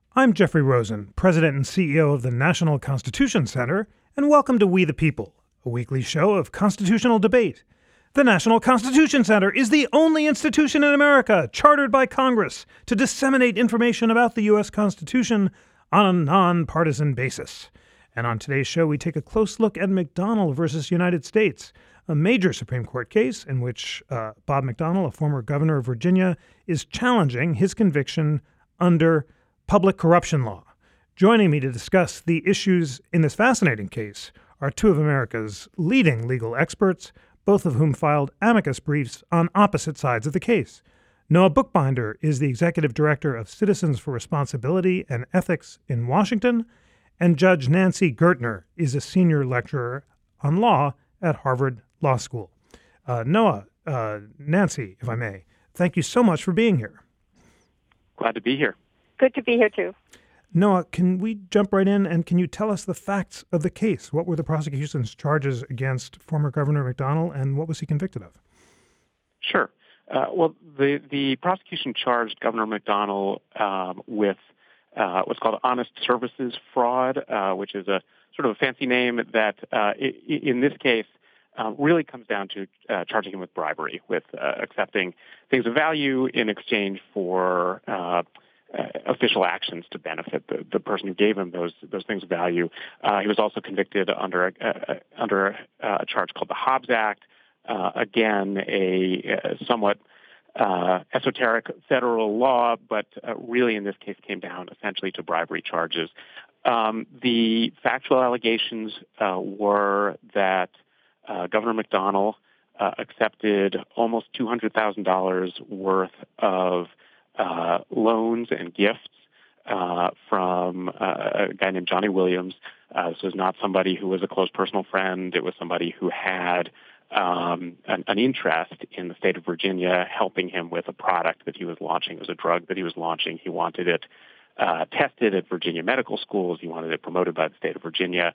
I'm Jeffrey Rosen, President and CEO of the National Constitution Center, and welcome to We the People, a weekly show of constitutional debate. The National Constitution Center is the only institution in America chartered by Congress to disseminate information about the U.S. Constitution on a nonpartisan basis. And on today's show, we take a close look at McDonnell versus United States, a major Supreme Court case in which Bob McDonnell, a former governor of Virginia, is challenging his conviction under public corruption law. Joining me to discuss the issues in this fascinating case are two of America's leading legal experts, both of whom filed amicus briefs on opposite sides of the case. Noah Bookbinder is the executive director of Citizens for Responsibility and Ethics in Washington, and Judge Nancy Gertner is a senior lecturer on law at Harvard Law School. Noah, Nancy, if I may, thank you so much for being here. Glad to be here. Good to be here, too. Noah, can we jump right in and can you tell us the facts of the case? What were the prosecution's charges against former Governor McDonnell and what was he convicted of? Sure. Well, the prosecution charged Governor McDonnell with what's called honest services fraud, which is a sort of a fancy name that in this case really comes down to charging him with bribery, with accepting things of value in exchange for official actions to benefit the person who gave him those things of value. He was also convicted under a charge called the Hobbs Act. Again, a somewhat esoteric federal law, but really in this case came down essentially to bribery charges. The factual allegations were that Governor McDonnell accepted almost $200,000 worth of loans and gifts from a guy named Johnny Williams. This was not somebody who was a close personal friend. It was somebody who had an interest in the state of Virginia, helping him with a product that he was launching. It was a drug that he was launching. He wanted it tested at Virginia medical schools. He wanted it promoted by the state of Virginia.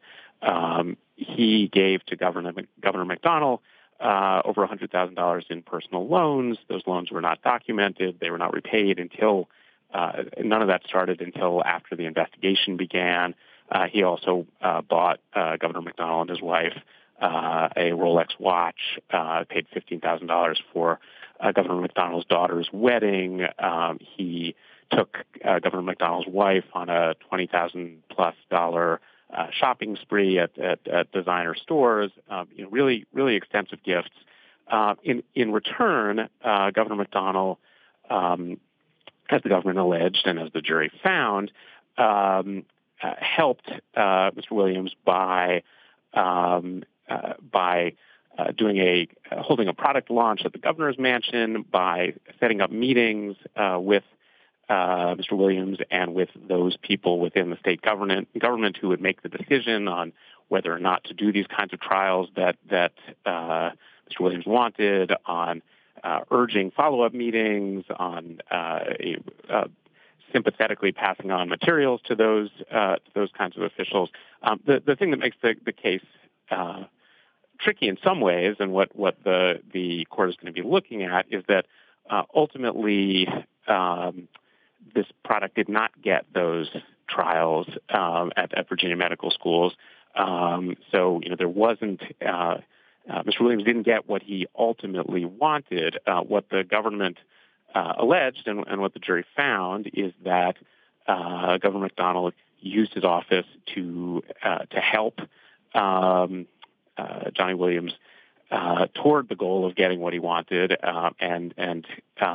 He gave to Governor McDonnell over $100,000 in personal loans. Those loans were not documented. They were not repaid until none of that started until after the investigation began. He also bought Governor McDonnell and his wife a Rolex watch, paid $15,000 for Governor McDonnell's daughter's wedding. He took Governor McDonnell's wife on a $20,000+ shopping spree at designer stores. Really extensive gifts. In return, Governor McDonnell, as the government alleged and as the jury found, helped Mr. Williams by holding a product launch at the governor's mansion, by setting up meetings with Mr. Williams and with those people within the state government who would make the decision on whether or not to do these kinds of trials that Mr. Williams wanted, on urging follow-up meetings, on sympathetically passing on materials to those kinds of officials. The thing that makes the case tricky in some ways, and what the court is going to be looking at, is that ultimately this product did not get those trials at Virginia medical schools. So there wasn't. Mr. Williams didn't get what he ultimately wanted. What the government alleged and what the jury found is that Governor McDonnell used his office to help Johnny Williams toward the goal of getting what he wanted, and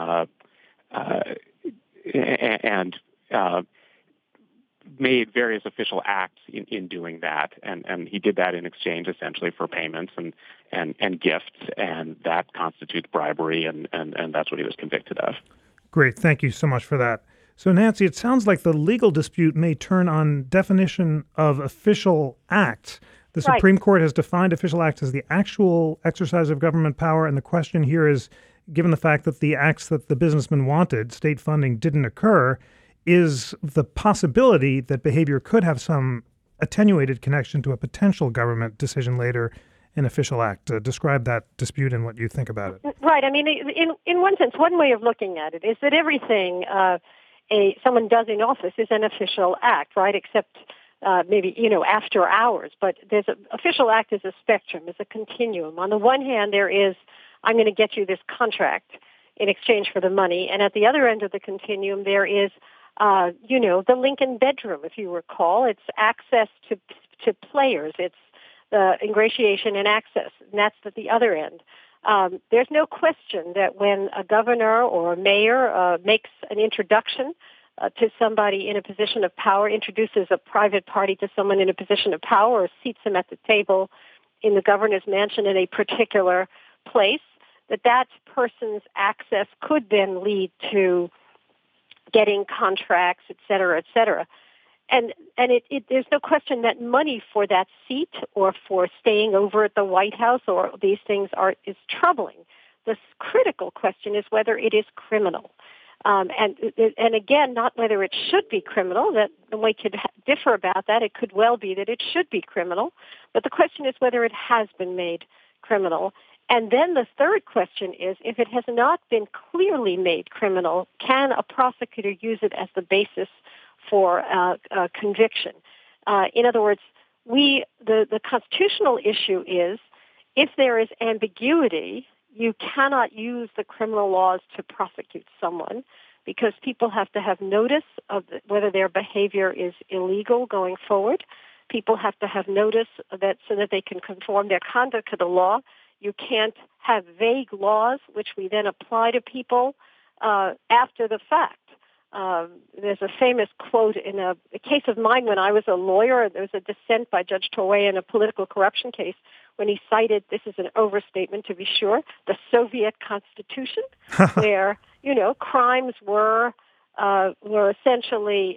made various official acts in doing that, and he did that in exchange essentially for payments and gifts, and that constitutes bribery, and that's what he was convicted of. Great, thank you so much for that. So Nancy, it sounds like the legal dispute may turn on definition of official acts. The Supreme Court has defined official acts as the actual exercise of government power, and the question here is, given the fact that the acts that the businessman wanted, state funding, didn't occur, is the possibility that behavior could have some attenuated connection to a potential government decision later an official act. Describe that dispute and what you think about it. Right. I mean, in one sense, one way of looking at it is that everything someone does in office is an official act, right? Except maybe, after hours. But there's an official act is a spectrum, is a continuum. On the one hand, there is, I'm going to get you this contract in exchange for the money. And at the other end of the continuum, there is, the Lincoln bedroom, if you recall. It's access to players. It's the ingratiation and access. And that's at the other end. There's no question that when a governor or a mayor makes an introduction to somebody in a position of power, introduces a private party to someone in a position of power, or seats them at the table in the governor's mansion in a particular place, that person's access could then lead to getting contracts, et cetera, et cetera. And there's no question that money for that seat or for staying over at the White House or these things is troubling. The critical question is whether it is criminal. And again, not whether it should be criminal, that we could differ about that. It could well be that it should be criminal. But the question is whether it has been made criminal. And then the third question is, if it has not been clearly made criminal, can a prosecutor use it as the basis for conviction? In other words, the constitutional issue is, if there is ambiguity, you cannot use the criminal laws to prosecute someone, because people have to have notice of whether their behavior is illegal going forward. People have to have notice that so that they can conform their conduct to the law. You can't have vague laws which we then apply to people after the fact. There's a famous quote in a case of mine when I was a lawyer. There was a dissent by Judge Torway in a political corruption case when he cited, this is an overstatement to be sure, the Soviet Constitution, where, crimes were essentially,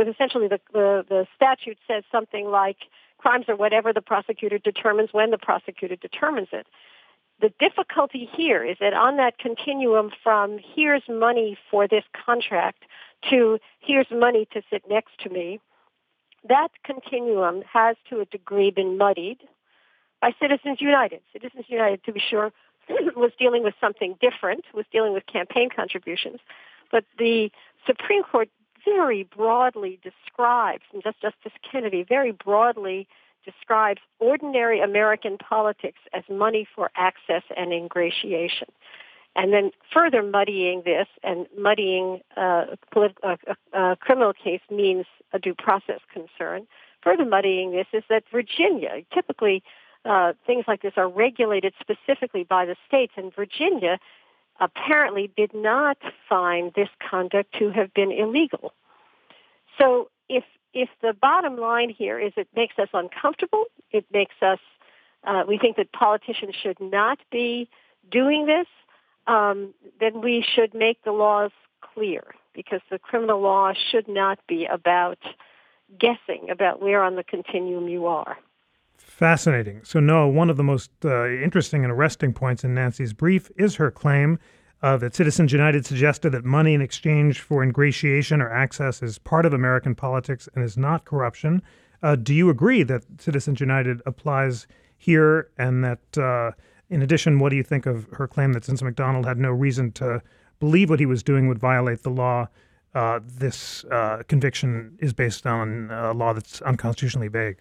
the statute says something like, crimes are whatever the prosecutor determines when the prosecutor determines it. The difficulty here is that on that continuum from here's money for this contract to here's money to sit next to me, that continuum has to a degree been muddied by Citizens United. Citizens United, to be sure, was dealing with something different, was dealing with campaign contributions. But the Supreme Court very broadly describes, and Justice Kennedy very broadly describes ordinary American politics as money for access and ingratiation. And then further muddying this, and muddying a criminal case means a due process concern. Further muddying this is that Virginia, typically things like this are regulated specifically by the states, and Virginia apparently did not find this conduct to have been illegal. So if the bottom line here is it makes us uncomfortable, it makes us, we think that politicians should not be doing this, then we should make the laws clear, because the criminal law should not be about guessing about where on the continuum you are. Fascinating. So, Noah, one of the most interesting and arresting points in Nancy's brief is her claim that Citizens United suggested that money in exchange for ingratiation or access is part of American politics and is not corruption. Do you agree that Citizens United applies here, and that, in addition, what do you think of her claim that since McDonald had no reason to believe what he was doing would violate the law, this conviction is based on a law that's unconstitutionally vague?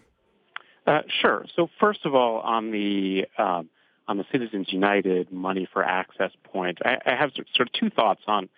Sure. So first of all, on the Citizens United money for access point, I have sort of two thoughts on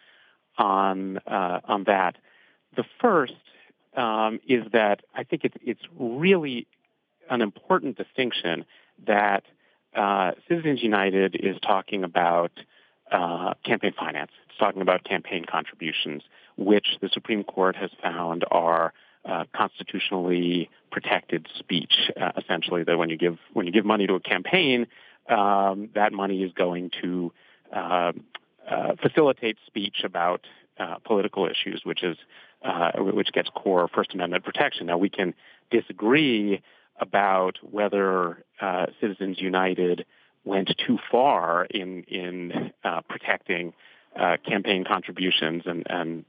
that. The first is that I think it's really an important distinction that Citizens United is talking about campaign finance. It's talking about campaign contributions, which the Supreme Court has found are constitutionally protected speech. Essentially, that when you give money to a campaign, that money is going to facilitate speech about political issues, which gets core First Amendment protection. Now, we can disagree about whether Citizens United went too far in protecting campaign contributions, and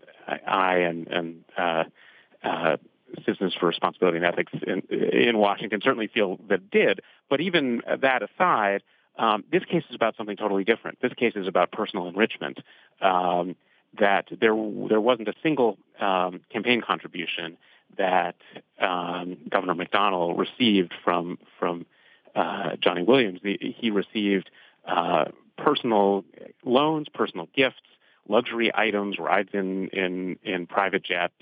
Citizens for Responsibility and Ethics in Washington certainly feel that it did. But even that aside, this case is about something totally different. This case is about personal enrichment. that there wasn't a single campaign contribution that Governor McDonnell received from Johnny Williams. He received personal loans, personal gifts, luxury items, rides in private jets,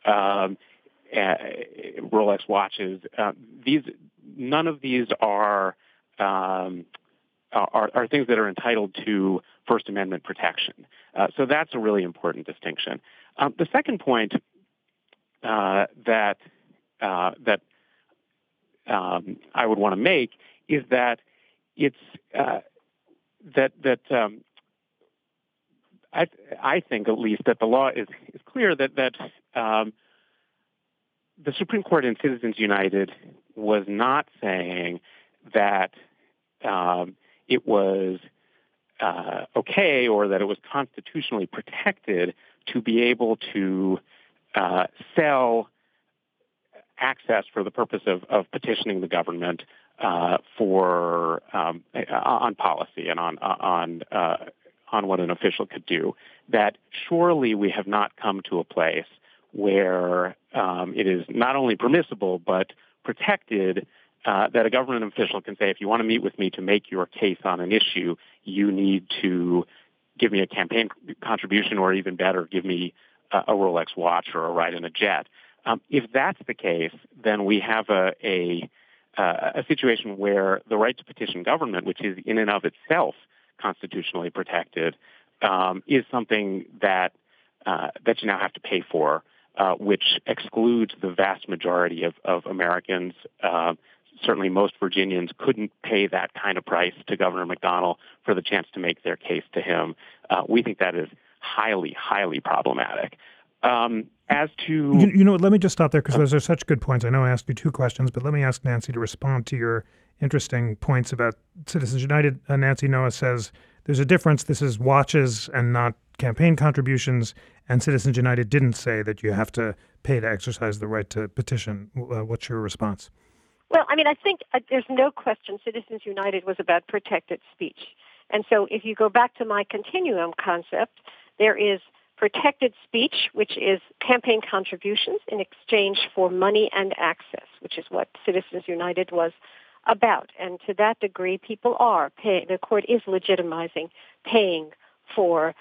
Rolex watches. None of these are things that are entitled to First Amendment protection. So that's a really important distinction. The second point that I would want to make is that it's I think at least that the law is clear that the Supreme Court in Citizens United was not saying that it was okay or that it was constitutionally protected to be able to sell access for the purpose of petitioning the government for on policy and on what an official could do. That surely we have not come to a place where it is not only permissible but protected that a government official can say, if you want to meet with me to make your case on an issue, you need to give me a campaign contribution, or even better, give me a Rolex watch or a ride in a jet. If that's the case, then we have a situation where the right to petition government, which is in and of itself constitutionally protected, is something that you now have to pay for, which excludes the vast majority of Americans. Certainly most Virginians couldn't pay that kind of price to Governor McDonnell for the chance to make their case to him. We think that is highly, highly problematic. As to... let me just stop there because those are such good points. I know I asked you two questions, but let me ask Nancy to respond to your interesting points about Citizens United. Nancy Noah says there's a difference. This is watches and not campaign contributions, and Citizens United didn't say that you have to pay to exercise the right to petition. What's your response? Well, I mean, I think there's no question Citizens United was about protected speech. And so if you go back to my continuum concept, there is protected speech, which is campaign contributions in exchange for money and access, which is what Citizens United was about. And to that degree, people are paying. The court is legitimizing paying for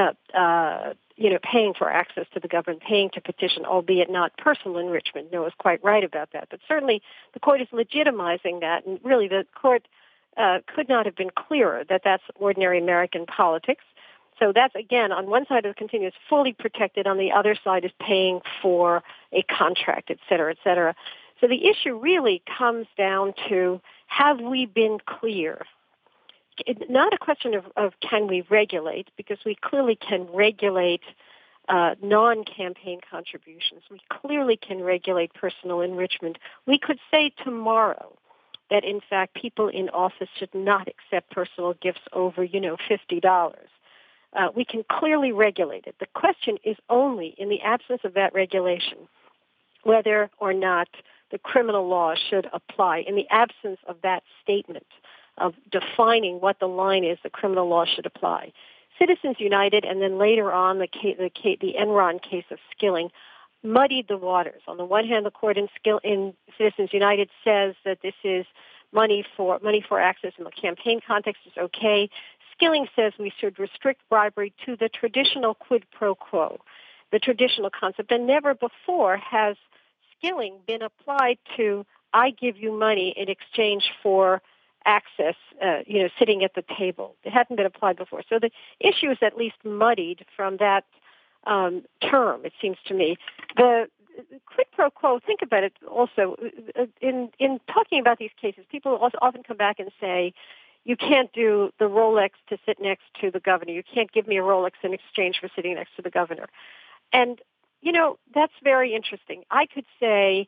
paying for access to the government, paying to petition, albeit not personal enrichment. Noah's quite right about that. But certainly the court is legitimizing that, and really the court could not have been clearer that that's ordinary American politics. So that's, again, on one side of the continuum, it's fully protected. On the other side is paying for a contract, et cetera, et cetera. So the issue really comes down to, have we been clear? It's not a question of can we regulate, because we clearly can regulate non-campaign contributions. We clearly can regulate personal enrichment. We could say tomorrow that, in fact, people in office should not accept personal gifts over, $50. We can clearly regulate it. The question is only, in the absence of that regulation, whether or not the criminal law should apply. In the absence of that statement of defining what the line is, the criminal law should apply. Citizens United, and then later on the Enron case of Skilling, muddied the waters. On the one hand, the court in Citizens United says that this is money for access in the campaign context is okay. Skilling says we should restrict bribery to the traditional quid pro quo, the traditional concept, and never before has Skilling been applied to, I give you money in exchange for access, sitting at the table. It hadn't been applied before. So the issue is at least muddied from that term, it seems to me. The quid pro quo, think about it also. In talking about these cases, people also often come back and say, you can't do the Rolex to sit next to the governor. You can't give me a Rolex in exchange for sitting next to the governor. And, that's very interesting. I could say,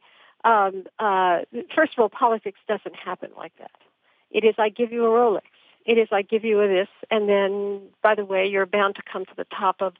first of all, politics doesn't happen like that. It is, I give you a Rolex. It is, I give you a this, and then, by the way, you're bound to come to the top of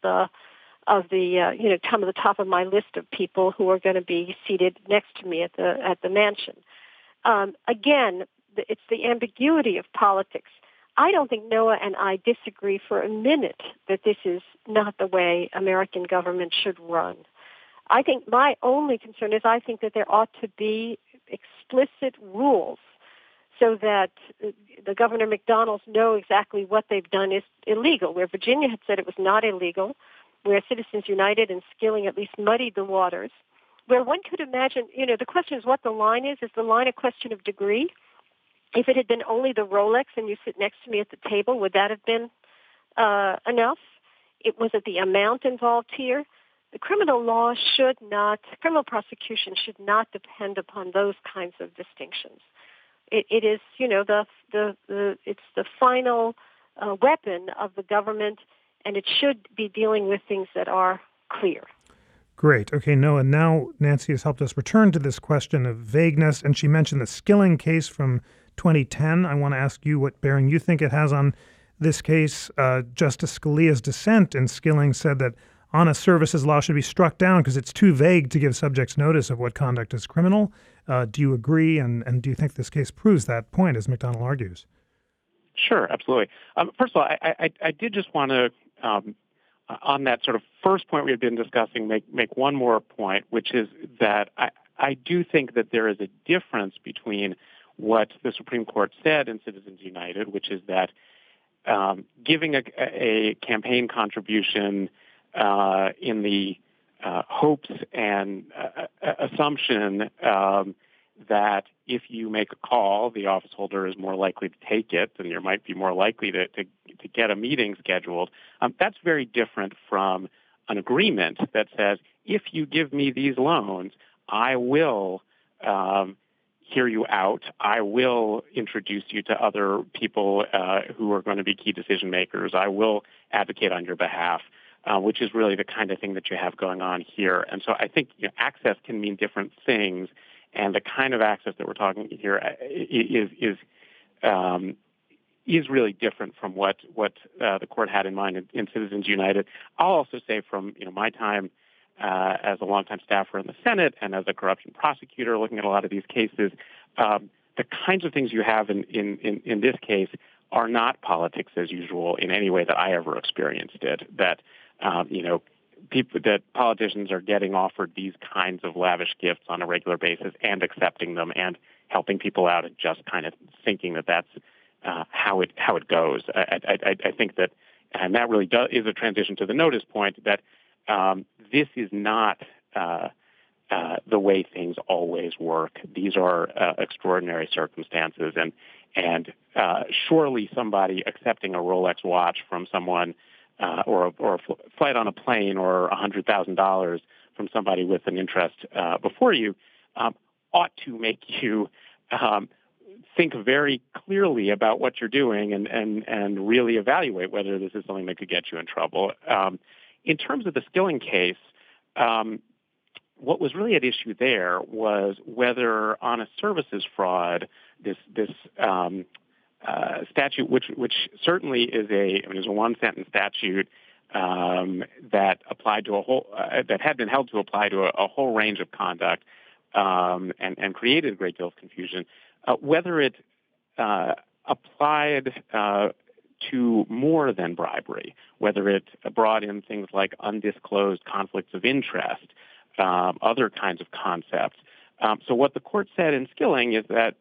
top of my list of people who are going to be seated next to me at the mansion. Again, it's the ambiguity of politics. I don't think Noah and I disagree for a minute that this is not the way American government should run. I think my only concern is I think that there ought to be explicit rules so that the Governor McDonnells know exactly what they've done is illegal, where Virginia had said it was not illegal, where Citizens United and Skilling at least muddied the waters, where one could imagine, the question is what the line is. Is the line a question of degree? If it had been only the Rolex and you sit next to me at the table, would that have been enough? Was it the amount involved here? The criminal prosecution should not depend upon those kinds of distinctions. It is, it's the final weapon of the government, and it should be dealing with things that are clear. Great. Okay, Noah, now Nancy has helped us return to this question of vagueness, and she mentioned the Skilling case from 2010. I want to ask you what bearing you think it has on this case. Justice Scalia's dissent in Skilling said that honest services law should be struck down because it's too vague to give subjects notice of what conduct is criminal. Do you agree, and do you think this case proves that point, as McDonnell argues? Sure, absolutely. First of all, I did just want to, on that sort of first point we had been discussing, make one more point, which is that I do think that there is a difference between what the Supreme Court said in Citizens United, which is that giving a campaign contribution in the hopes and assumption that if you make a call, the office holder is more likely to take it, and you might be more likely to get a meeting scheduled. That's very different from an agreement that says, if you give me these loans, I will hear you out. I will introduce you to other people who are going to be key decision makers. I will advocate on your behalf, which is really the kind of thing that you have going on here. And so I think access can mean different things, and the kind of access that we're talking here is really different from what the court had in mind in Citizens United. I'll also say from my time as a longtime staffer in the Senate and as a corruption prosecutor looking at a lot of these cases, the kinds of things you have in this case are not politics as usual in any way that I ever experienced it. That that politicians are getting offered these kinds of lavish gifts on a regular basis and accepting them and helping people out and just kind of thinking that that's how it goes. I think that, and that really is a transition to the notice point, that this is not the way things always work. These are extraordinary circumstances, and surely somebody accepting a Rolex watch from someone or a flight on a plane or $100,000 from somebody with an interest before you ought to make you think very clearly about what you're doing and really evaluate whether this is something that could get you in trouble. In terms of the Skilling case, what was really at issue there was whether honest services fraud, this statute, which certainly is a one-sentence statute that applied to that had been held to apply to a whole range of conduct and created a great deal of confusion, whether it applied to more than bribery, whether it brought in things like undisclosed conflicts of interest, other kinds of concepts. So what the court said in Skilling is that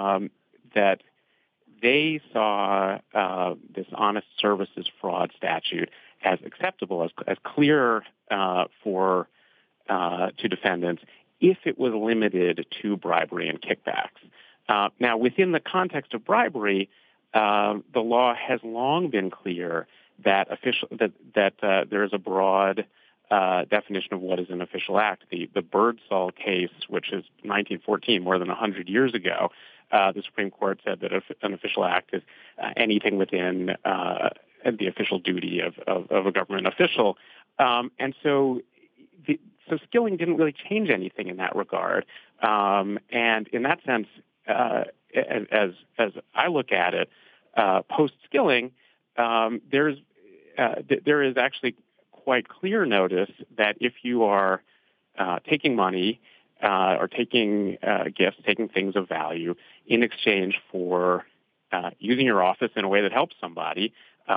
they saw this honest services fraud statute as acceptable, as clear to defendants if it was limited to bribery and kickbacks. Now, within the context of bribery, the law has long been clear that there is a broad definition of what is an official act. The Birdsall case, which is 1914, more than 100 years ago, the Supreme Court said that an official act is anything within the official duty of a government official. And so Skilling didn't really change anything in that regard. And in that sense, as I look at it, post-Skilling, there is actually quite clear notice that if you are taking money or taking gifts, taking things of value in exchange for using your office in a way that helps somebody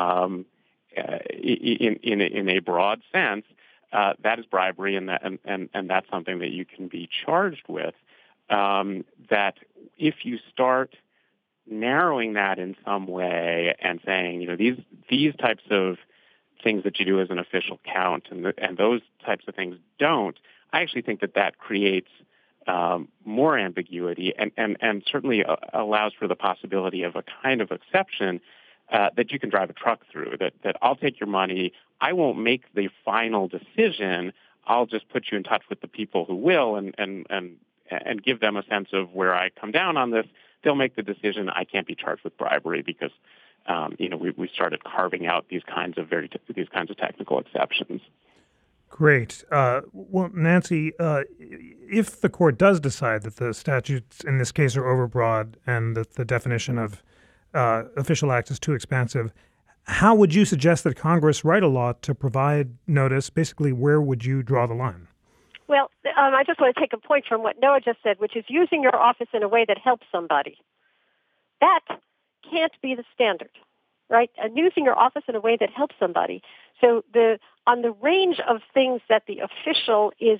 in a broad sense, that is bribery, and that's something that you can be charged with. That if you start narrowing that in some way and saying, these types of things that you do as an official count, and those types of things don't, I actually think that creates more ambiguity and certainly allows for the possibility of a kind of exception that you can drive a truck through, that I'll take your money, I won't make the final decision, I'll just put you in touch with the people who will and give them a sense of where I come down on this. They'll make the decision. I can't be charged with bribery because we started carving out these kinds of technical exceptions. Great. Well, Nancy, if the court does decide that the statutes in this case are overbroad and that the definition of official act is too expansive, how would you suggest that Congress write a law to provide notice? Basically, where would you draw the line? Well, I just want to take a point from what Noah just said, which is using your office in a way that helps somebody. That can't be the standard, right? And using your office in a way that helps somebody. So on the range of things that the official is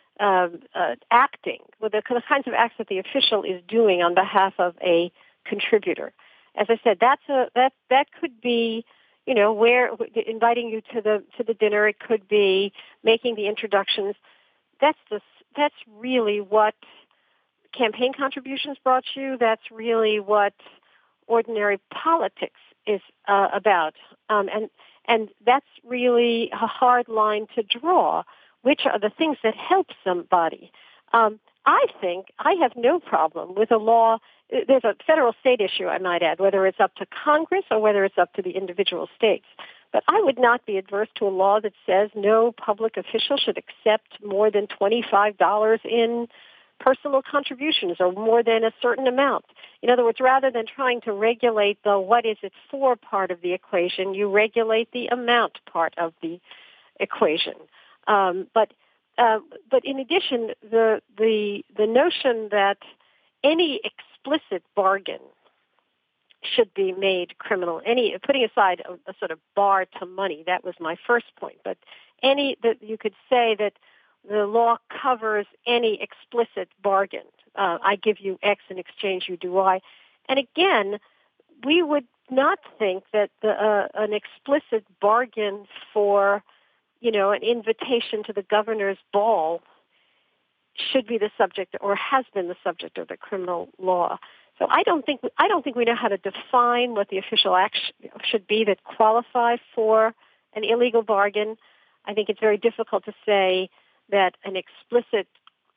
acting, with the kinds of acts that the official is doing on behalf of a contributor, as I said, that could be, where inviting you to the dinner. It could be making the introductions. That's really what campaign contributions brought you. That's really what ordinary politics is about, and that's really a hard line to draw. Which are the things that help somebody? I think I have no problem with a law. There's a federal-state issue, I might add, whether it's up to Congress or whether it's up to the individual states. But I would not be adverse to a law that says no public official should accept more than $25 in personal contributions or more than a certain amount. In other words, rather than trying to regulate the what is it for part of the equation, you regulate the amount part of the equation. But in addition, the notion that any explicit bargain should be made criminal. Putting aside a sort of bar to money, that was my first point. But that you could say that the law covers any explicit bargain. I give you X in exchange, you do Y. And again, we would not think that an explicit bargain for, an invitation to the governor's ball should be the subject or has been the subject of the criminal law. So I don't think we know how to define what the official act should be that qualify for an illegal bargain. I think it's very difficult to say that an explicit,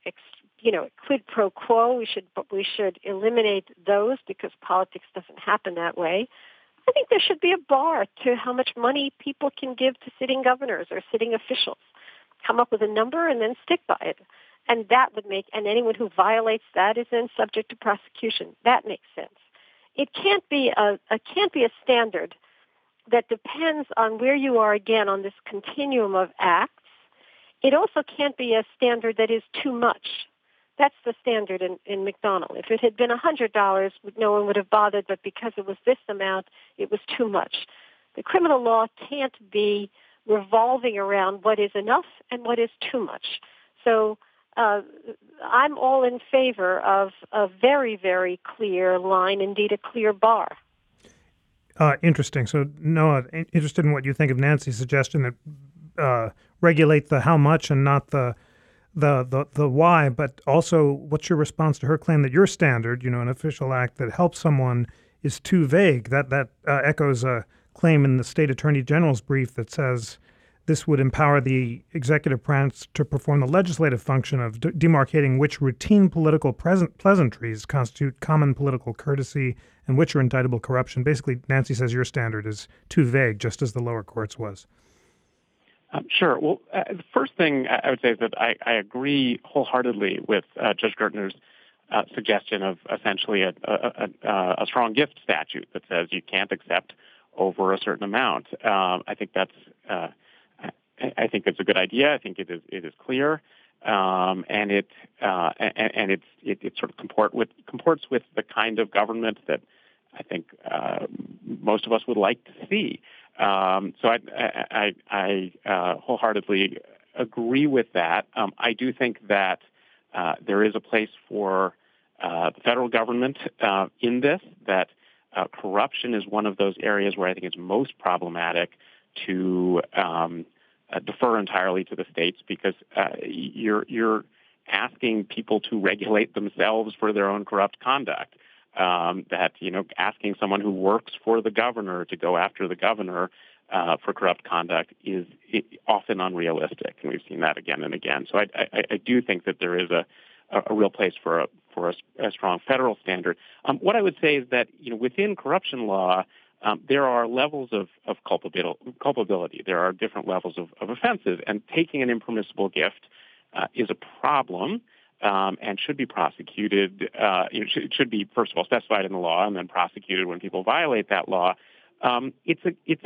quid pro quo, we should eliminate those because politics doesn't happen that way. I think there should be a bar to how much money people can give to sitting governors or sitting officials. Come up with a number and then stick by it. And that would and anyone who violates that is then subject to prosecution. That makes sense. It can't be a standard that depends on where you are again on this continuum of acts. It also can't be a standard that is too much. That's the standard in McDonnell. If it had been $100, no one would have bothered, but because it was this amount, it was too much. The criminal law can't be revolving around what is enough and what is too much. So I'm all in favor of a very, very clear line, indeed a clear bar. Interesting. So, Noah, interested in what you think of Nancy's suggestion that regulate the how much and not the why, but also what's your response to her claim that your standard, an official act that helps someone is too vague? That echoes a claim in the state attorney general's brief that says this would empower the executive branch to perform the legislative function of demarcating which routine political pleasantries constitute common political courtesy and which are indictable corruption. Basically, Nancy says your standard is too vague, just as the lower courts was. Sure. Well, the first thing I would say is that I agree wholeheartedly with Judge Gertner's suggestion of essentially a strong gift statute that says you can't accept over a certain amount. I think that's a good idea. I think it is clear, and it sort of comports with the kind of government that I think most of us would like to see. So I wholeheartedly agree with that. I do think that there is a place for the federal government in this, that corruption is one of those areas where I think it's most problematic to defer entirely to the states, because you're asking people to regulate themselves for their own corrupt conduct. That, asking someone who works for the governor to go after the governor for corrupt conduct is often unrealistic, and we've seen that again and again. So I do think that there is a real place for a strong federal standard. What I would say is that within corruption law, there are levels of culpability. There are different levels of offenses, and taking an impermissible gift is a problem. And should be prosecuted. It should be, first of all, specified in the law and then prosecuted when people violate that law. It's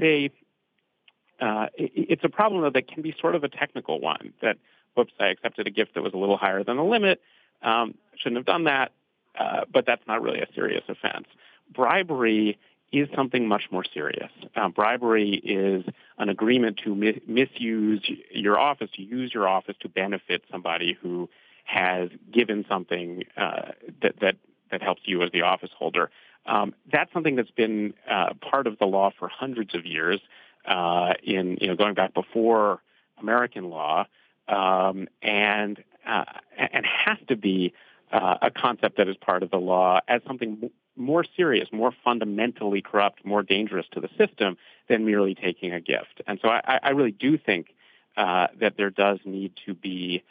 a problem, though, that can be sort of a technical one. That, whoops, I accepted a gift that was a little higher than the limit. Shouldn't have done that, but that's not really a serious offense. Bribery is something much more serious. Bribery is an agreement to misuse your office, to use your office to benefit somebody who has given something that helps you as the office holder. That's something that's been part of the law for hundreds of years, going back before American law, and has to be a concept that is part of the law as something more serious, more fundamentally corrupt, more dangerous to the system than merely taking a gift. And so I really do think that there does need to be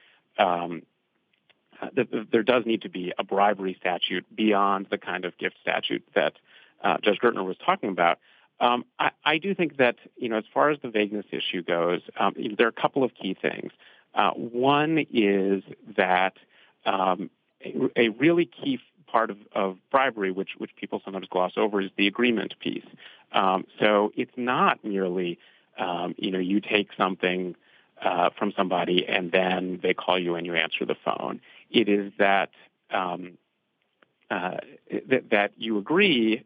a bribery statute beyond the kind of gift statute that Judge Gertner was talking about. I do think that, as far as the vagueness issue goes, there are a couple of key things. One is that a really key part of bribery, which people sometimes gloss over, is the agreement piece. So it's not merely, you take something from somebody and then they call you and you answer the phone. It is that that you agree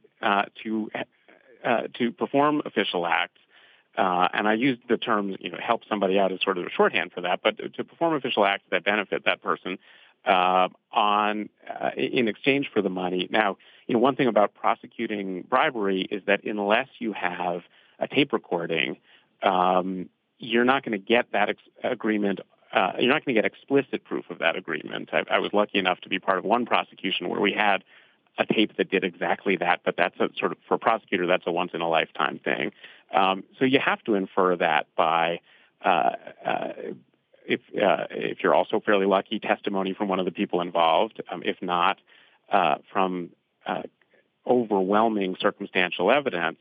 to perform official acts, and I use the term help somebody out as sort of a shorthand for that, but to perform official acts that benefit that person in exchange for the money. Now, one thing about prosecuting bribery is that unless you have a tape recording, you're not going to get that agreement. You're not going to get explicit proof of that agreement. I was lucky enough to be part of one prosecution where we had a tape that did exactly that, but that's for a prosecutor, that's a once-in-a-lifetime thing. So you have to infer that by, if you're also fairly lucky, testimony from one of the people involved. If not, from overwhelming circumstantial evidence.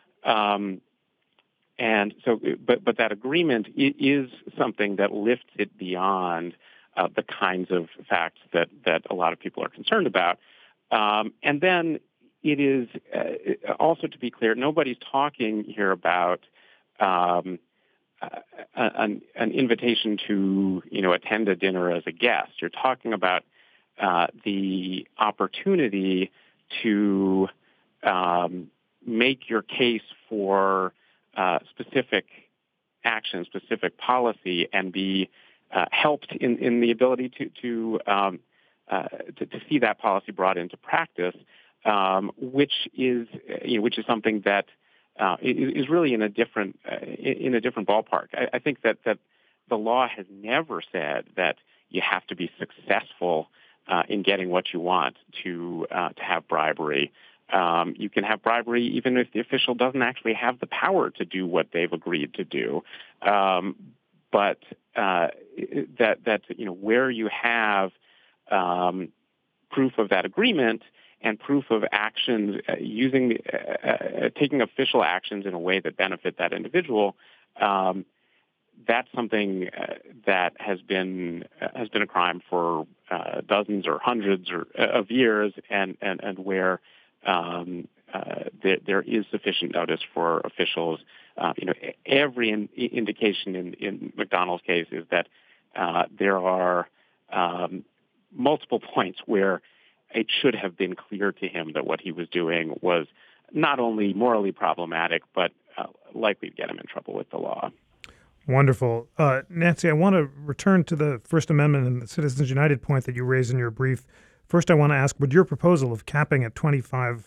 And so, but that agreement is something that lifts it beyond the kinds of facts that a lot of people are concerned about. And then it is also, to be clear, nobody's talking here about an invitation to attend a dinner as a guest. You're talking about the opportunity to make your case for specific action, specific policy, and be helped in the ability to see that policy brought into practice, which is something that is really in a different ballpark. I think that the law has never said that you have to be successful in getting what you want to have bribery. You can have bribery even if the official doesn't actually have the power to do what they've agreed to do. But where you have proof of that agreement and proof of actions taking official actions in a way that benefit that individual, that's something that has been a crime for dozens or hundreds of years, and where there is sufficient notice for officials. Every indication in McDonald's case is that there are multiple points where it should have been clear to him that what he was doing was not only morally problematic, but likely to get him in trouble with the law. Wonderful. Nancy, I want to return to the First Amendment and the Citizens United point that you raised in your brief. First, I want to ask, would your proposal of capping at $25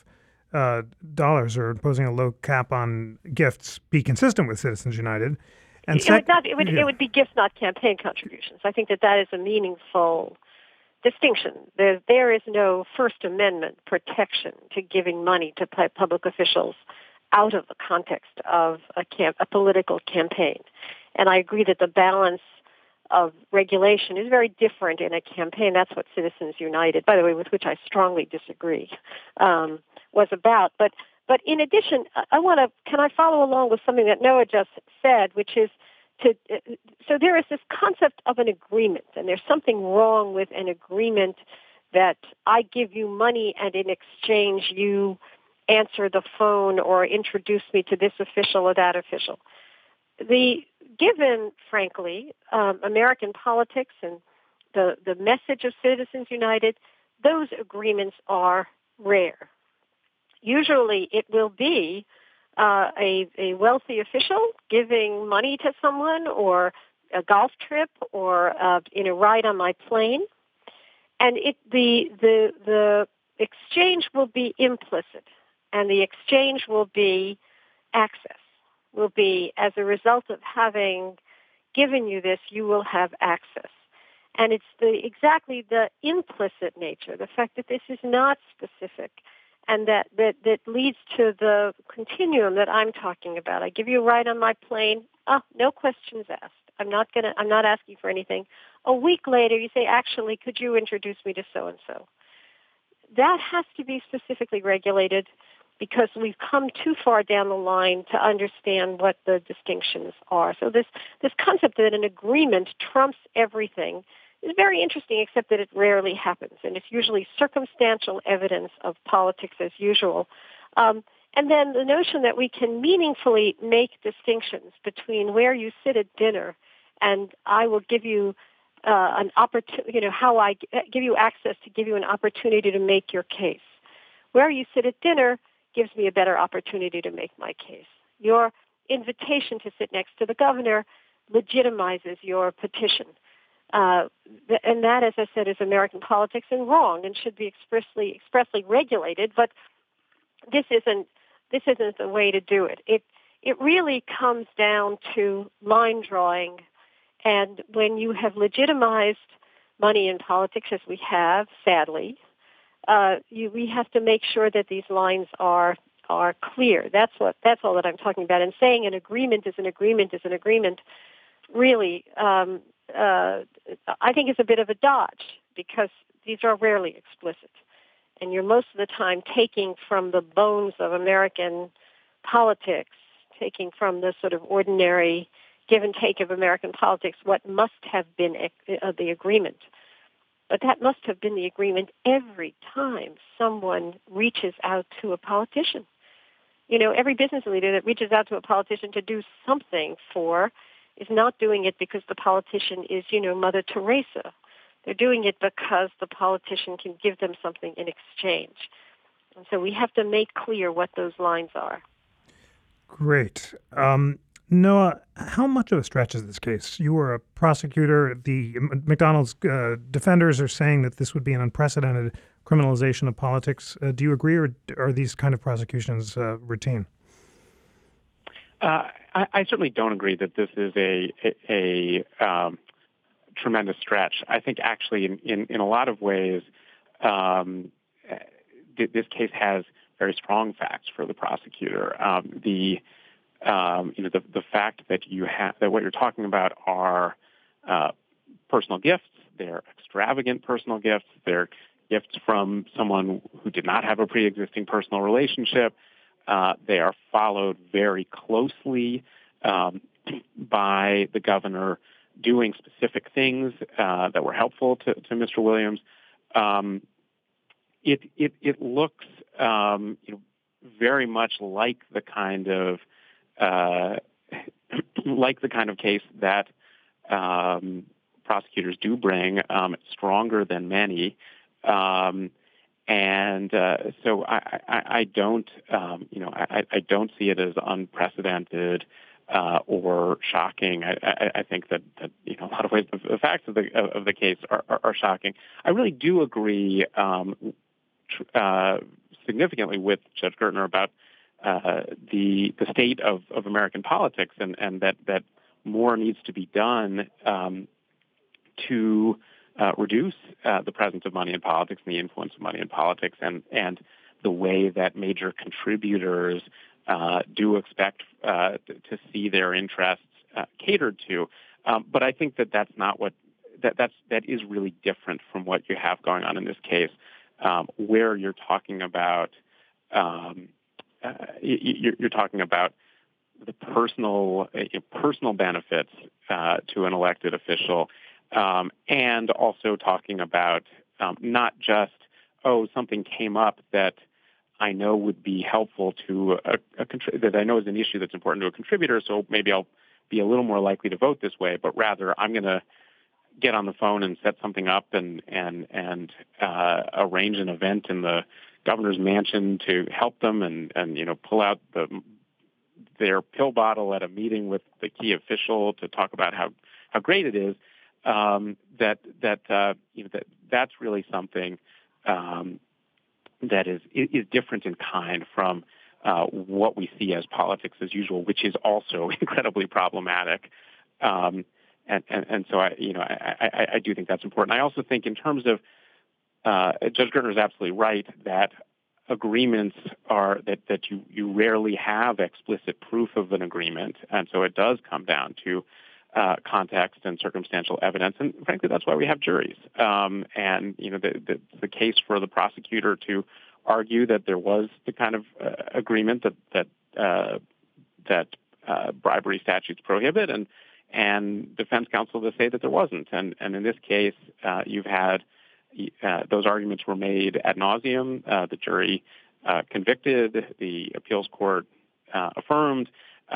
or imposing a low cap on gifts be consistent with Citizens United? And it would be gifts, not campaign contributions. I think that is a meaningful distinction. There is no First Amendment protection to giving money to public officials out of the context of a political campaign. And I agree that the balance of regulation is very different in a campaign. That's what Citizens United, by the way, with which I strongly disagree, was about. But in addition, can I follow along with something that Noah just said, which is so there is this concept of an agreement, and there's something wrong with an agreement that I give you money and in exchange you answer the phone or introduce me to this official or that official. Given, frankly, American politics and the message of Citizens United, those agreements are rare. Usually it will be a wealthy official giving money to someone, or a golf trip, or in a ride on my plane, and the exchange will be implicit, and the exchange will be access. Will be as a result of having given you this, you will have access. And it's exactly the implicit nature, the fact that this is not specific, and that leads to the continuum that I'm talking about. I give you a ride on my plane. No questions asked. I'm not asking for anything. A week later, you say, actually, could you introduce me to so and so? That has to be specifically regulated, because we've come too far down the line to understand what the distinctions are. So this concept that an agreement trumps everything is very interesting, except that it rarely happens, and it's usually circumstantial evidence of politics as usual. And then the notion that we can meaningfully make distinctions between where you sit at dinner and I will give you an opportunity, how I give you access to give you an opportunity to make your case. Where you sit at dinner gives me a better opportunity to make my case. Your invitation to sit next to the governor legitimizes your petition. And that, as I said, is American politics and wrong and should be expressly regulated. But this isn't the way to do it. It really comes down to line drawing. And when you have legitimized money in politics, as we have, sadly, we have to make sure that these lines are clear. That's all that I'm talking about. And saying an agreement is an agreement is an agreement, really, I think is a bit of a dodge, because these are rarely explicit, and you're most of the time taking from the bones of American politics, taking from the sort of ordinary give and take of American politics what must have been the agreement. But that must have been the agreement every time someone reaches out to a politician. Every business leader that reaches out to a politician to do something for is not doing it because the politician is, Mother Teresa. They're doing it because the politician can give them something in exchange. And so we have to make clear what those lines are. Great. Noah, how much of a stretch is this case? You were a prosecutor. The McDonald's defenders are saying that this would be an unprecedented criminalization of politics. Do you agree, or are these kind of prosecutions routine? I certainly don't agree that this is a tremendous stretch. I think actually in a lot of ways, this case has very strong facts for the prosecutor. The fact that that what you're talking about are personal gifts. They're extravagant personal gifts. They're gifts from someone who did not have a pre-existing personal relationship. They are followed very closely by the governor doing specific things that were helpful to Mr. Williams. It looks very much like the kind of case that prosecutors do bring. It's stronger than many, And so I don't, I don't see it as unprecedented or shocking. I think that in a lot of ways the facts of the case are shocking. I really do agree significantly with Judge Gertner about the state of American politics, and that more needs to be done to reduce the presence of money in politics and the influence of money in politics, and the way that major contributors do expect to see their interests catered to. But I think that that's not what that is really different from what you have going on in this case, where you're talking about you're talking about the personal benefits to an elected official, and also talking about not just something came up that I know would be helpful to that I know is an issue that's important to a contributor, so maybe I'll be a little more likely to vote this way. But rather, I'm going to get on the phone and set something up and arrange an event in the governor's mansion to help them, and pull out their pill bottle at a meeting with the key official to talk about how great it is. That's really something that is different in kind from what we see as politics as usual, which is also incredibly problematic. And so I do think that's important. I also think in terms of Judge Gertner is absolutely right that agreements are that you rarely have explicit proof of an agreement, and so it does come down to context and circumstantial evidence, and frankly, that's why we have juries. And the case for the prosecutor to argue that there was the kind of agreement that bribery statutes prohibit, and defense counsel to say that there wasn't. And in this case, you've had those arguments were made ad nauseum. The jury convicted. The appeals court affirmed.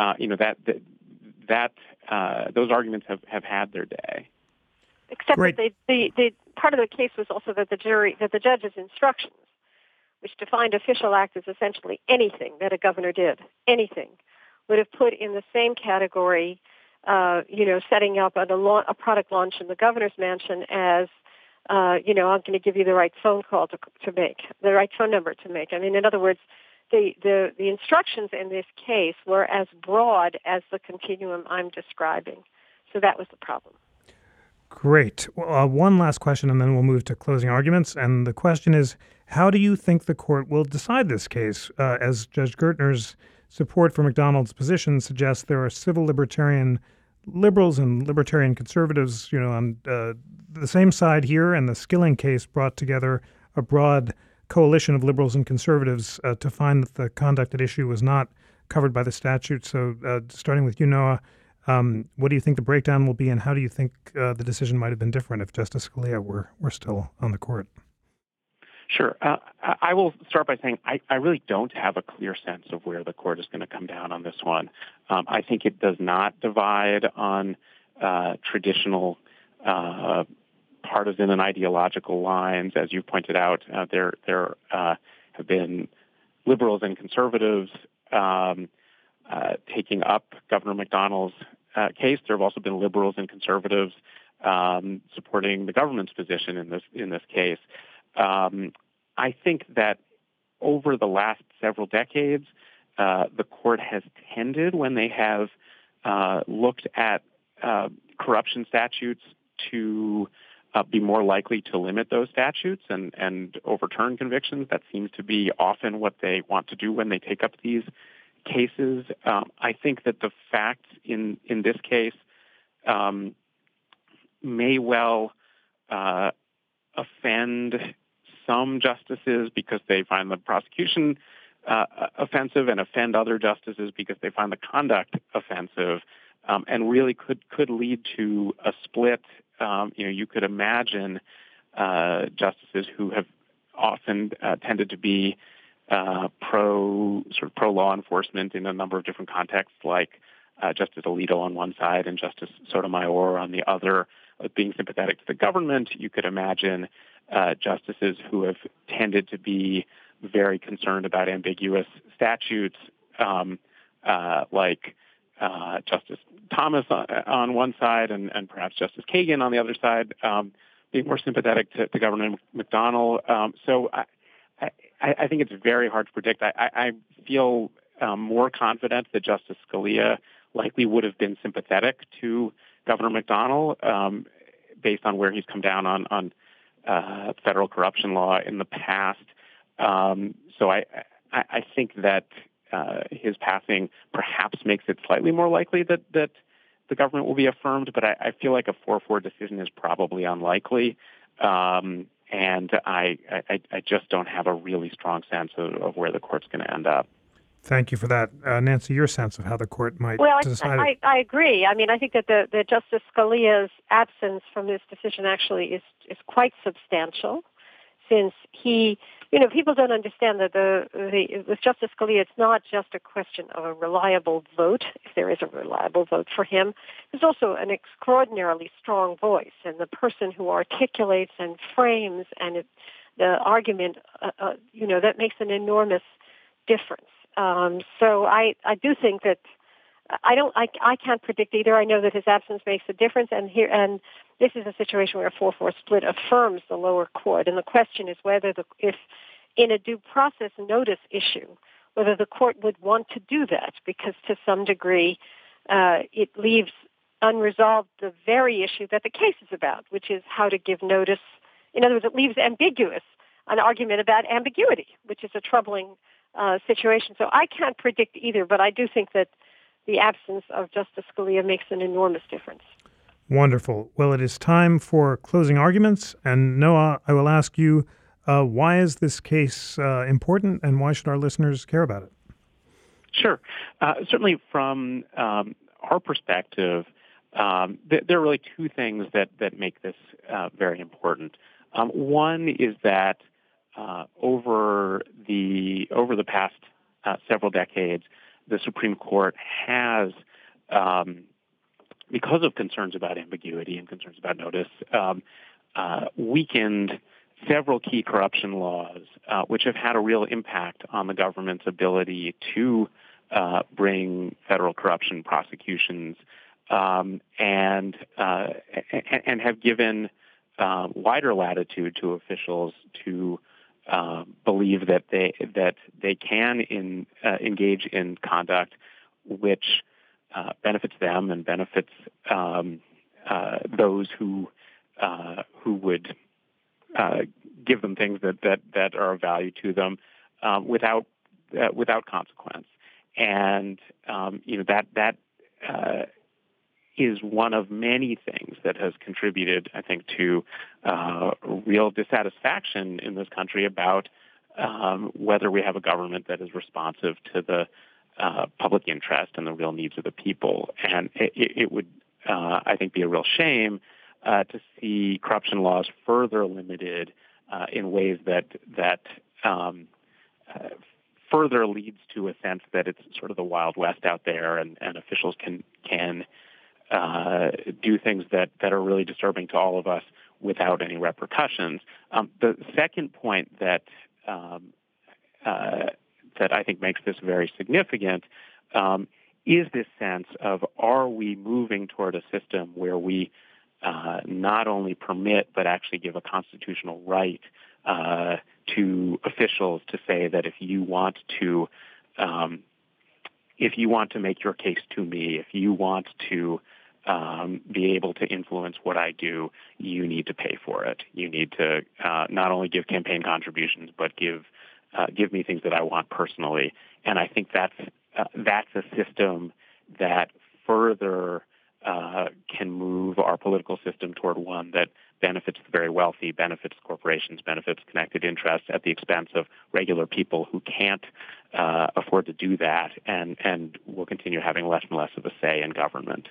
Those arguments have had their day. Except Great. That the part of the case was also that the judge's instructions, which defined official act as essentially anything that a governor did, anything, would have put in the same category, setting up a product launch in the governor's mansion as, I'm going to give you the right phone call to make, the right phone number to make. I mean, in other words, the instructions in this case were as broad as the continuum I'm describing. So that was the problem. Great. Well, one last question, and then we'll move to closing arguments. And the question is, how do you think the court will decide this case? As Judge Gertner's support for McDonald's position suggests, there are civil libertarian liberals and libertarian conservatives, on the same side here, and the Skilling case brought together a broad coalition of liberals and conservatives to find that the conduct at issue was not covered by the statute. So starting with you, Noah, what do you think the breakdown will be, and how do you think the decision might have been different if Justice Scalia were still on the court? Sure. I will start by saying I really don't have a clear sense of where the court is going to come down on this one. I think it does not divide on traditional partisan and ideological lines. As you pointed out, there have been liberals and conservatives taking up Governor McDonnell's case. There have also been liberals and conservatives supporting the government's position in this case. I think that over the last several decades, the court has tended, when they have looked at corruption statutes, to be more likely to limit those statutes and overturn convictions. That seems to be often what they want to do when they take up these cases. I think that the facts in this case may well offend some justices because they find the prosecution offensive, and offend other justices because they find the conduct offensive, and really could lead to a split. You could imagine justices who have often tended to be pro law enforcement in a number of different contexts, like Justice Alito on one side and Justice Sotomayor on the other, being sympathetic to the government. You could imagine justices who have tended to be very concerned about ambiguous statutes, like Justice Thomas on one side and perhaps Justice Kagan on the other side, being more sympathetic to Governor McDonnell. So I think it's very hard to predict. I feel more confident that Justice Scalia likely would have been sympathetic to Governor McDonnell based on where he's come down on federal corruption law in the past. So I think that his passing perhaps makes it slightly more likely that the government will be affirmed, but I feel like a 4-4 decision is probably unlikely. And I just don't have a really strong sense of where the court's going to end up. Thank you for that. Nancy, your sense of how the court might decide it? I agree. I mean, I think that the Justice Scalia's absence from this decision actually is quite substantial, since he, people don't understand that with Justice Scalia, it's not just a question of a reliable vote, if there is a reliable vote for him. There's also an extraordinarily strong voice, and the person who articulates and frames and the argument, that makes an enormous difference. So I do think that I can't predict either. I know that his absence makes a difference, and this is a situation where a 4-4 split affirms the lower court. And the question is whether if in a due process notice issue, whether the court would want to do that, because to some degree it leaves unresolved the very issue that the case is about, which is how to give notice. In other words, it leaves ambiguous an argument about ambiguity, which is a troubling situation. So I can't predict either, but I do think that the absence of Justice Scalia makes an enormous difference. Wonderful. Well, it is time for closing arguments. And Noah, I will ask you, why is this case important, and why should our listeners care about it? Sure. Certainly from our perspective, there are really two things that make this very important. One is that over the past several decades, the Supreme Court has, because of concerns about ambiguity and concerns about notice, weakened several key corruption laws, which have had a real impact on the government's ability to bring federal corruption prosecutions, and have given wider latitude to officials to believe that they can engage in conduct which benefits them and benefits those who would give them things that are of value to them without consequence. And that is one of many things that has contributed, I think, to real dissatisfaction in this country about whether we have a government that is responsive to the public interest and the real needs of the people. And it would, I think, be a real shame to see corruption laws further limited in ways that further leads to a sense that it's sort of the Wild West out there, and officials can do things that are really disturbing to all of us without any repercussions. The second point that I think makes this very significant is this sense of, are we moving toward a system where we not only permit but actually give a constitutional right to officials to say that if you want to make your case to me, if you want to be able to influence what I do, you need to pay for it. You need to not only give campaign contributions, but give me things that I want personally. And I think that's a system that further can move our political system toward one that benefits the very wealthy, benefits corporations, benefits connected interests at the expense of regular people who can't afford to do that, and will continue having less and less of a say in government.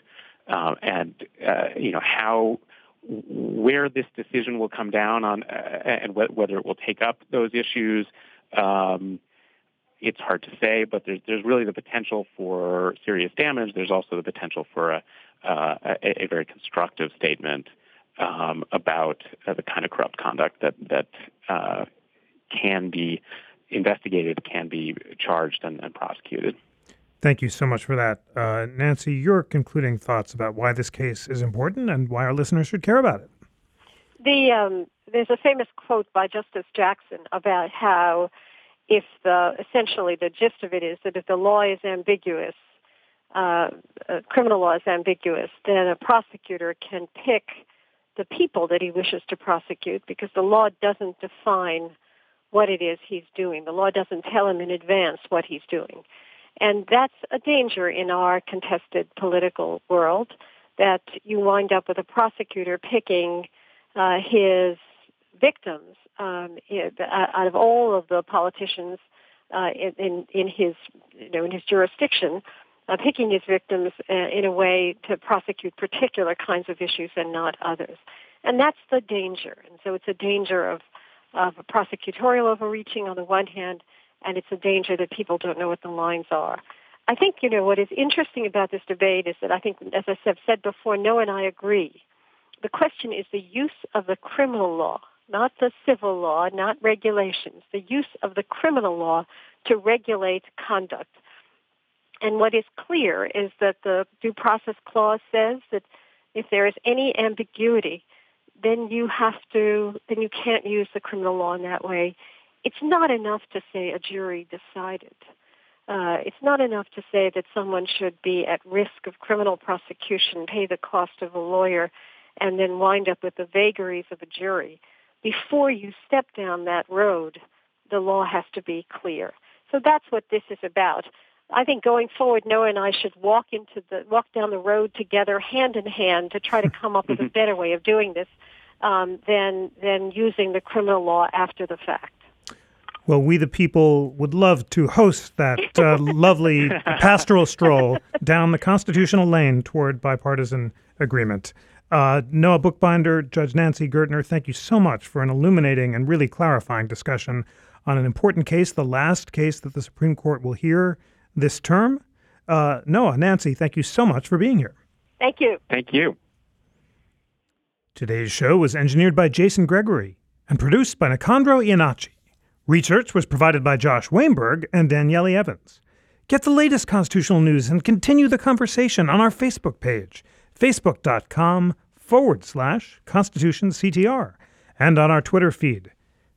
Where this decision will come down on, and whether it will take up those issues, it's hard to say. But there's really the potential for serious damage. There's also the potential for a very constructive statement about the kind of corrupt conduct that can be investigated, can be charged and prosecuted. Thank you so much for that. Nancy, your concluding thoughts about why this case is important and why our listeners should care about it. There's a famous quote by Justice Jackson about how essentially the gist of it is that if the law is ambiguous, criminal law is ambiguous, then a prosecutor can pick the people that he wishes to prosecute because the law doesn't define what it is he's doing. The law doesn't tell him in advance what he's doing. And that's a danger in our contested political world, that you wind up with a prosecutor picking his victims out of all of the politicians in his jurisdiction, picking his victims in a way to prosecute particular kinds of issues and not others. And that's the danger. And so it's a danger of a prosecutorial overreaching on the one hand, and it's a danger that people don't know what the lines are. I think, what is interesting about this debate is that I think, as I have said before, Noah and I agree. The question is the use of the criminal law, not the civil law, not regulations, the use of the criminal law to regulate conduct. And what is clear is that the Due Process Clause says that if there is any ambiguity, then you can't use the criminal law in that way. It's not enough to say a jury decided. It's not enough to say that someone should be at risk of criminal prosecution, pay the cost of a lawyer, and then wind up with the vagaries of a jury. Before you step down that road, the law has to be clear. So that's what this is about. I think going forward, Noah and I should walk down the road together, hand in hand, to try to come up with a better way of doing this than using the criminal law after the fact. Well, we the people would love to host that lovely pastoral stroll down the constitutional lane toward bipartisan agreement. Noah Bookbinder, Judge Nancy Gertner, thank you so much for an illuminating and really clarifying discussion on an important case, the last case that the Supreme Court will hear this term. Noah, Nancy, thank you so much for being here. Thank you. Thank you. Today's show was engineered by Jason Gregory and produced by Nicandro Iannacci. Research was provided by Josh Weinberg and Danielle Evans. Get the latest constitutional news and continue the conversation on our Facebook page, facebook.com/ConstitutionCTR, and on our Twitter feed,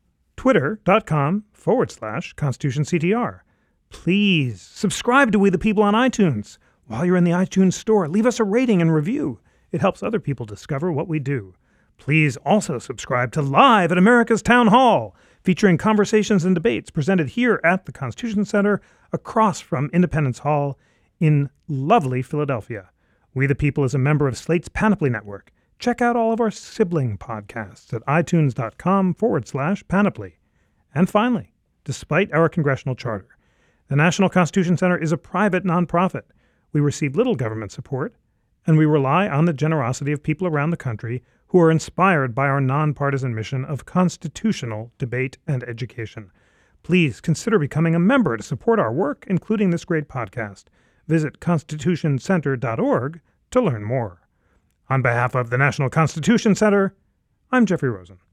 twitter.com/ConstitutionCTR. Please subscribe to We the People on iTunes. While you're in the iTunes store, leave us a rating and review. It helps other people discover what we do. Please also subscribe to Live at America's Town Hall, featuring conversations and debates presented here at the Constitution Center across from Independence Hall in lovely Philadelphia. We the People is a member of Slate's Panoply Network. Check out all of our sibling podcasts at itunes.com/panoply. And finally, despite our congressional charter, the National Constitution Center is a private nonprofit. We receive little government support, and we rely on the generosity of people around the country who are inspired by our nonpartisan mission of constitutional debate and education. Please consider becoming a member to support our work, including this great podcast. Visit constitutioncenter.org to learn more. On behalf of the National Constitution Center, I'm Jeffrey Rosen.